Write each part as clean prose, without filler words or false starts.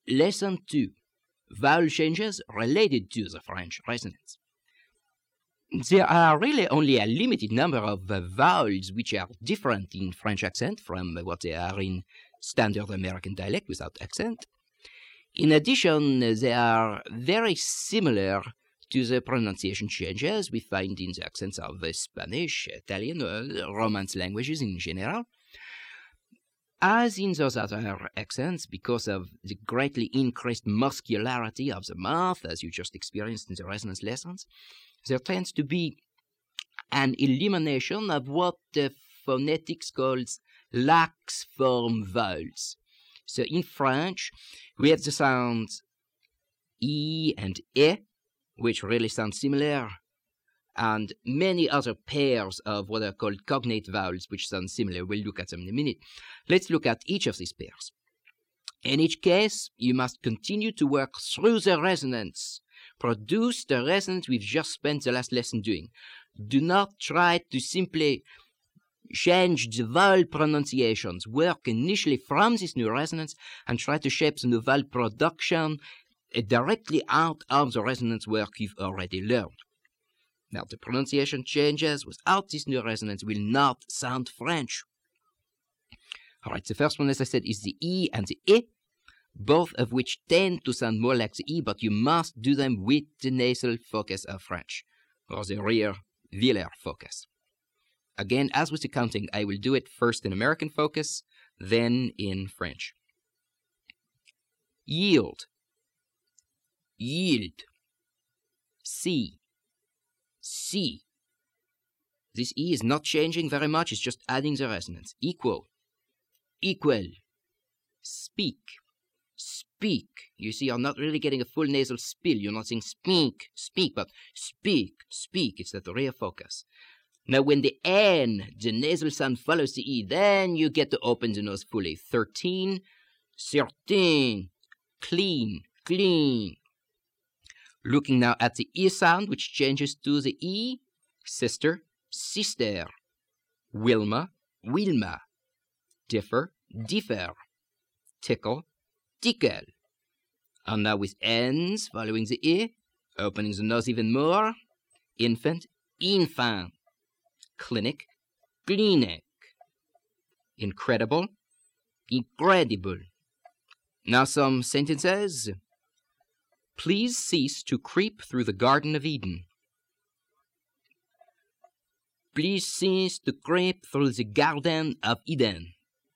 Lesson 2. Vowel changes related to the French resonance. There are really only a limited number of vowels which are different in French accent from what they are in standard American dialect without accent. In addition, they are very similar to the pronunciation changes we find in the accents of Spanish, Italian, Romance languages in general. As in those other accents, because of the greatly increased muscularity of the mouth, as you just experienced in the resonance lessons, there tends to be an elimination of what the phonetics calls lax form vowels. So in French, we have the sounds E and E, which really sound similar, and many other pairs of what are called cognate vowels, which sound similar. We'll look at them in a minute. Let's look at each of these pairs. In each case, you must continue to work through the resonance. Produce the resonance we've just spent the last lesson doing. Do not try to simply change the vowel pronunciations. Work initially from this new resonance and try to shape the new vowel production directly out of the resonance work you've already learned. Now, the pronunciation changes without this new resonance will not sound French. All right, the first one, as I said, is the E and the E, both of which tend to sound more like the E, but you must do them with the nasal focus of French, or the rear velar focus. Again, as with the counting, I will do it first in American focus, then in French. Yield. Yield. See. See. This E is not changing very much, it's just adding the resonance. Equal. Equal. Speak. Speak. You see, you're not really getting a full nasal spill. You're not saying speak, speak, but speak, speak. It's that rear focus. Now, when the N, the nasal sound, follows the E, then you get to open the nose fully. 13, 13, clean, clean. Looking now at the E sound, which changes to the E, sister, sister, Wilma, Wilma, differ, differ, tickle, tickle. And now with N's following the E, opening the nose even more, infant, infant, clinic, clinic, incredible, incredible. Now some sentences. Please cease to creep through the Garden of Eden. Please cease to creep through the Garden of Eden.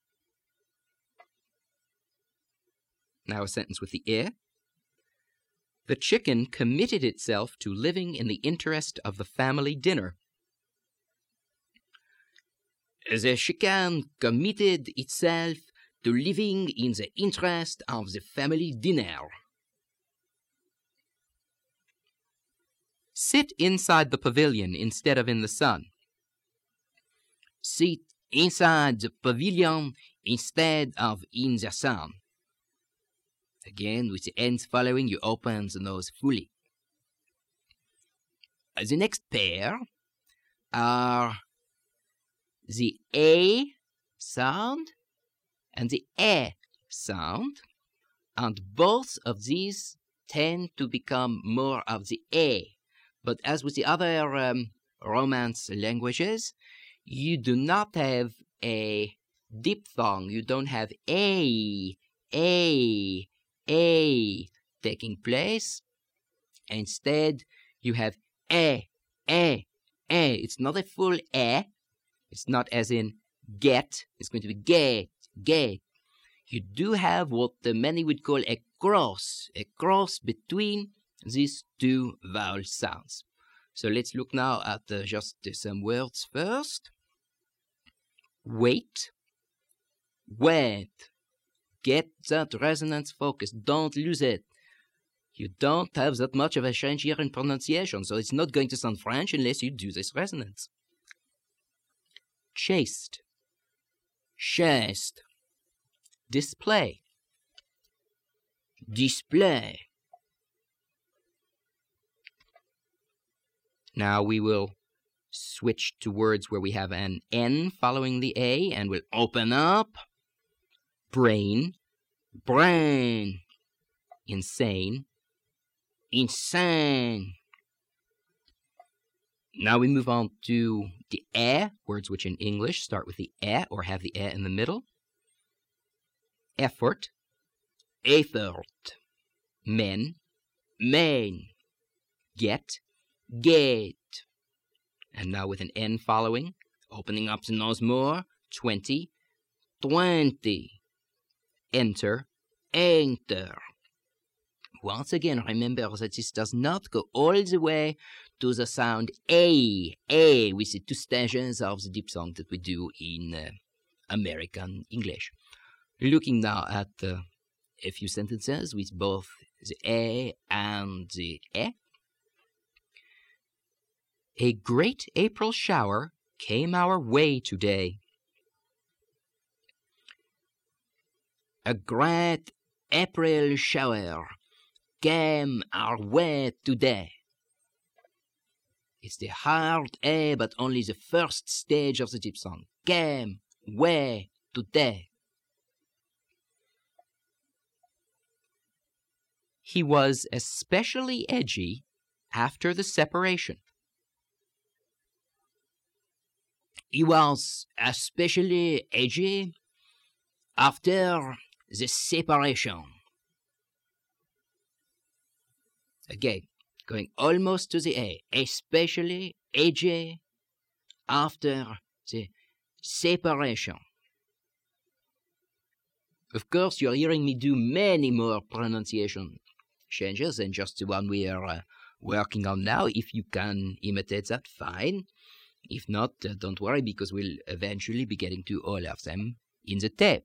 Now a sentence with the E. The chicken committed itself to living in the interest of the family dinner. The chicken committed itself to living in the interest of the family dinner. Sit inside the pavilion instead of in the sun. Sit inside the pavilion instead of in the sun. Again, with the ends following, you open the nose fully. The next pair are the A sound and the E sound, and both of these tend to become more of the A. But as with the other Romance languages, you do not have a diphthong. You don't have A taking place. Instead, you have A. It's not a full E. It's not as in get. It's going to be get. You do have what many would call a cross between these two vowel sounds. So let's look now at just some words first. Wait. Wait. Get that resonance focus. Don't lose it. You don't have that much of a change here in pronunciation, so it's not going to sound French unless you do this resonance. Chaste. Chaste. Display. Display. Now we will switch to words where we have an N following the A, and we'll open up. Brain, brain. insane, insane. Now we move on to the ä, words which in English start with the ä or have the ä in the middle. Effort, effort. Men, main. Get, gate. And now with an N following, opening up the nose more, 20, 20. Enter, enter. Once again, remember that this does not go all the way to the sound A with the two stages of the diphthong that we do in American English. Looking now at a few sentences with both the A and the E. A great April shower came our way today. A great April shower came our way today. It's the hard A, but only the first stage of the diphthong. Came, way, today. He was especially edgy after the separation. He was especially edgy after the separation. Again, going almost to the A, especially edgy after the separation. Of course, you're hearing me do many more pronunciation changes than just the one we are working on now. If you can imitate that, fine. If not, don't worry, because we'll eventually be getting to all of them in the tape.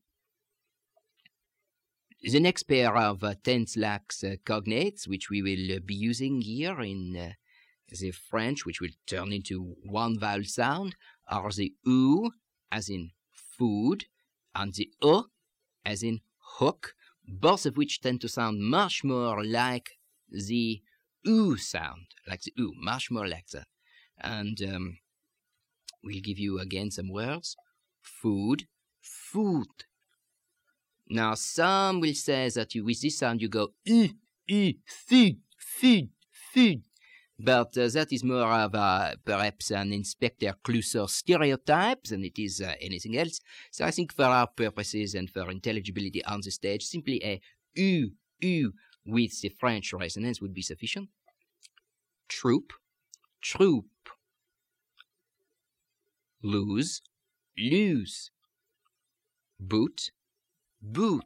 The next pair of tense lax cognates, which we will be using here in the French, which will turn into one vowel sound, are the OO, as in food, and the O, as in hook, both of which tend to sound much more like the OO sound, like the OO, much more like that. And we'll give you again some words. Food, food. Now, some will say that with this sound you go food, food, food. But that is more of perhaps an Inspector Clouseau stereotype than it is anything else. So I think for our purposes and for intelligibility on the stage, simply a U with the French resonance would be sufficient. Troop, troop. Lose, lose. Boot, boot.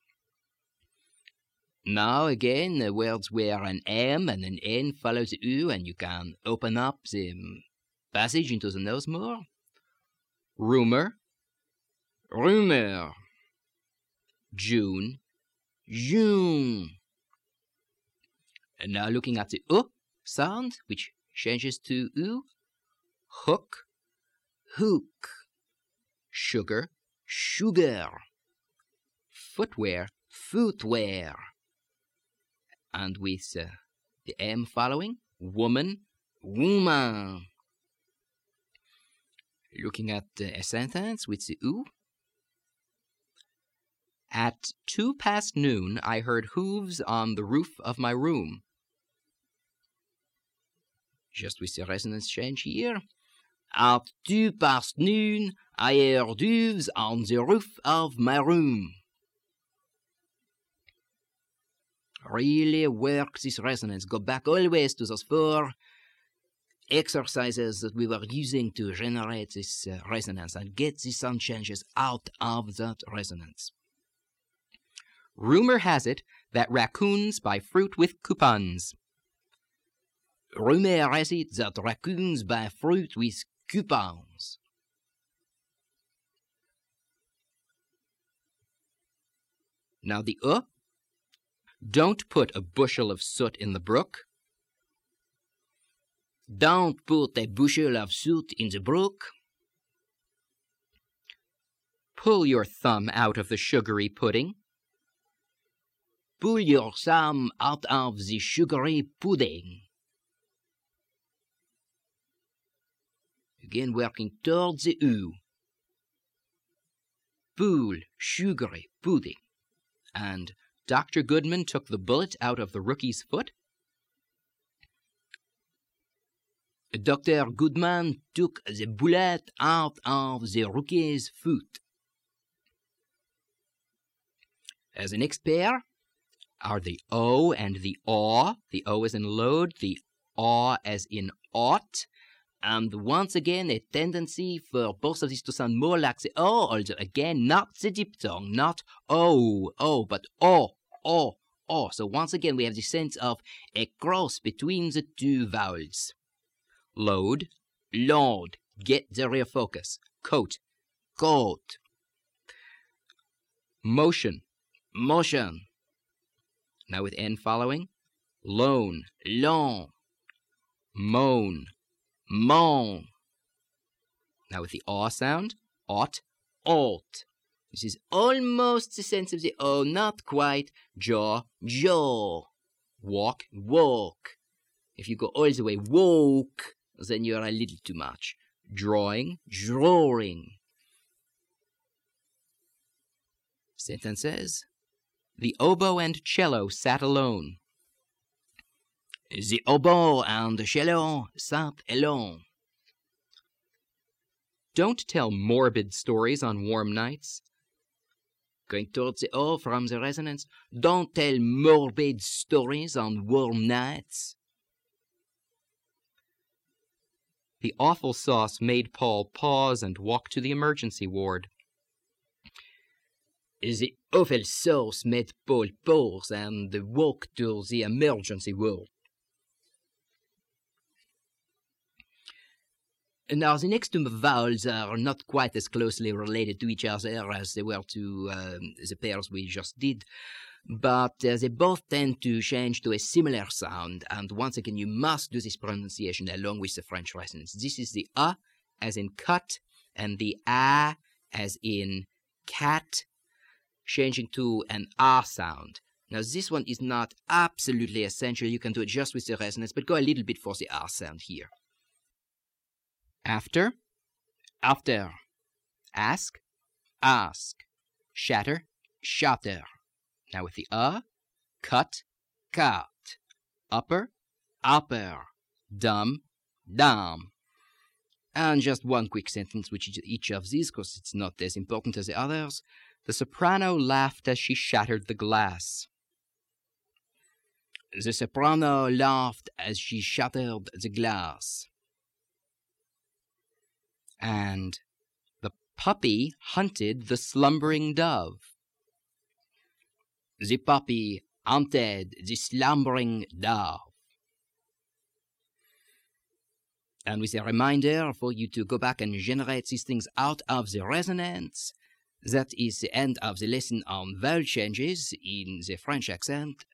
Now again, words where an M and an N follow the U, and you can open up the passage into the nose more. Rumor, rumor. June, June. And now looking at the O sound, which changes to U. Hook, hook. Sugar, sugar. Footwear, footwear. And with the M following, woman, woman. Looking at a sentence with the U. At noon, I heard hooves on the roof of my room. Just with the resonance change here. At noon, I heard hooves on the roof of my room. Really work this resonance. Go back always to those 4 exercises that we were using to generate this resonance and get the sound changes out of that resonance. Rumor has it that raccoons buy fruit with coupons. Rumor has it that raccoons buy fruit with coupons. Now the Don't put a bushel of soot in the brook. Don't put a bushel of soot in the brook. Pull your thumb out of the sugary pudding. Pull your thumb out of the sugary pudding. Again, working towards the U. Pull, sugary pudding. And Dr. Goodman took the bullet out of the rookie's foot. Dr. Goodman took the bullet out of the rookie's foot. As the next pair are the O and the aw. The O as in load, the aw as in ought. And once again, a tendency for both of these to sound more like the O, although again, not the diphthong, not O, but O. So once again, we have the sense of a cross between the two vowels. Load, load, get the rear focus. Coat, coat. Motion, motion. Now with N following. Loan, loan. Moan, moan. Now with the aw sound. Ought, ought. This is almost the sense of the O, not quite. Jaw, jaw. Walk, walk. If you go all the way woke, then you're a little too much. Drawing, drawing. Sentences. The oboe and cello sat alone. The oboe and the cello sat alone. Don't tell morbid stories on warm nights. Going towards the O from the resonance. Don't tell morbid stories on warm nights. The awful sauce made Paul pause and walk to the emergency ward. The awful sauce made Paul pause and walk to the emergency ward. Now, the next two vowels are not quite as closely related to each other as they were to the pairs we just did, but they both tend to change to a similar sound, and once again, you must do this pronunciation along with the French resonance. This is the A as in cut, and the A as in cat, changing to an R sound. Now, this one is not absolutely essential. You can do it just with the resonance, but go a little bit for the R sound here. After, after. Ask, ask. Shatter, shatter. Now with the cut, cut. Upper, upper. Dumb, dumb. And just one quick sentence with each of these, because it's not as important as the others. The soprano laughed as she shattered the glass. The soprano laughed as she shattered the glass. And the puppy hunted the slumbering dove. The puppy hunted the slumbering dove. And with a reminder for you to go back and generate these things out of the resonance, that is the end of the lesson on vowel changes in the French accent.